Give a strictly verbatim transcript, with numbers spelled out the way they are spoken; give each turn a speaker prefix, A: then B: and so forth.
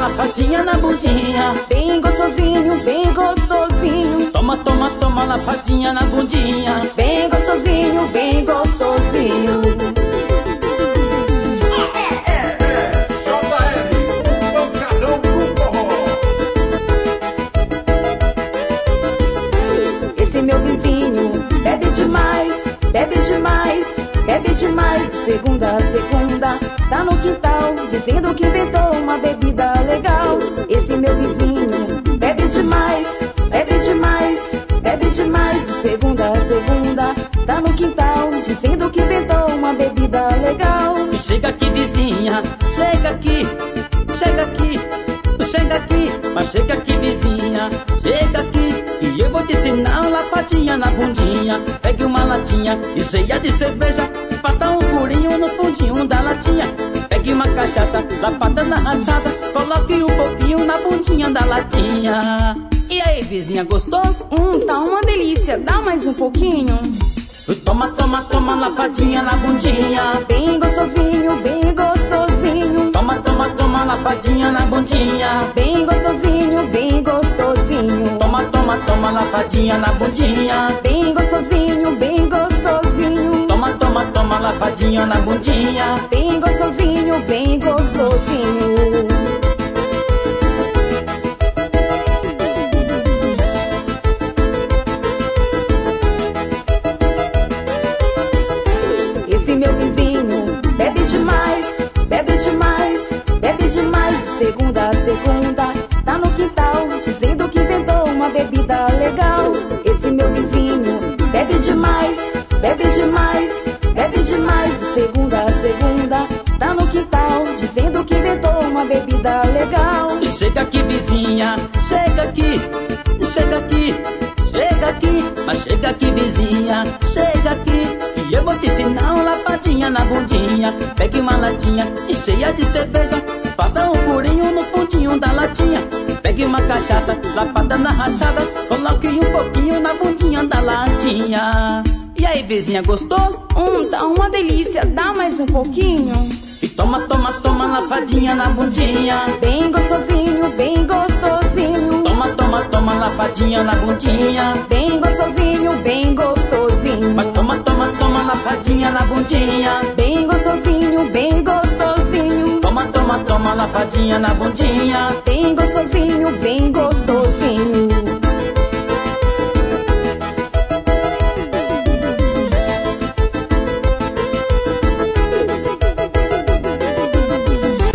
A: lavadinha na bundinha.
B: Bem gostosinho, bem gostosinho.
A: Toma, toma, toma, lavadinha na bundinha.
B: Bem gostosinho, bem gostosinho.
C: É, é, é, J L, o pancadão do forró.
B: Esse meu vizinho bebe demais, bebe demais, bebe demais. De segunda a segunda, tá no quintal, dizendo que inventou uma bebida legal. Esse meu vizinho bebe demais, bebe demais, bebe demais. De segunda a segunda, tá no quintal, dizendo que inventou uma bebida legal.
A: E chega aqui, vizinha, chega aqui, chega aqui, chega aqui, mas chega aqui, vizinha, chega aqui, e eu vou te ensinar uma lavadinha na bundinha. Pegue uma latinha e cheia de cerveja, faça um furinho no fundinho da latinha. Pegue uma cachaça, lapada na rachada, coloque um pouquinho na bundinha da latinha. E aí, vizinha, gostou?
B: Hum, tá uma delícia, dá mais um pouquinho.
A: Toma, toma, toma, lavadinha na bundinha.
B: Bem gostosinho, bem gostosinho.
A: Toma, toma, toma, lavadinha na bundinha.
B: Bem gostosinho, bem gostosinho.
A: Toma, toma, toma, lavadinha na bundinha.
B: Bem gostosinho, bem gostosinho.
A: Toma, toma, toma, lavadinha na bundinha.
B: Bem gostosinho, bem gostosinho. Esse meu vizinho bebe demais, bebe demais, bebe demais. De segunda a segunda, tá no quintal, dizendo que inventou uma bebida legal. Esse meu vizinho bebe demais, bebe demais, bebe demais. De segunda a segunda, tá no quintal, dizendo que inventou uma bebida legal.
A: E chega aqui, vizinha, chega aqui, chega aqui, chega aqui, mas chega aqui, vizinha, chega aqui, e eu vou te ensinar uma lavadinha na bundinha. Pegue uma latinha e cheia de cerveja, faça um furinho no fundinho da latinha. Pegue uma cachaça, lapada na rachada, coloque um pouquinho na bundinha da latinha. E aí, vizinha, gostou?
B: Hum, tá uma delícia, dá mais um pouquinho.
A: E toma, toma, toma, lavadinha na bundinha.
B: Bem gostosinho, bem gostosinho.
A: Toma, toma, toma, lavadinha na bundinha.
B: Bem gostosinho, bem gostosinho.
A: Mas toma, toma, toma, lavadinha na bundinha.
B: Bem gostosinho, bem gostosinho.
A: Toma, toma, toma, lavadinha na bundinha.
B: Bem gostosinho, bem gostosinho.